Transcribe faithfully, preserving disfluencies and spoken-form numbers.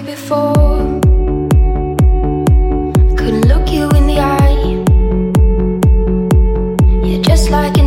before. Couldn't look you in the eye. You're just like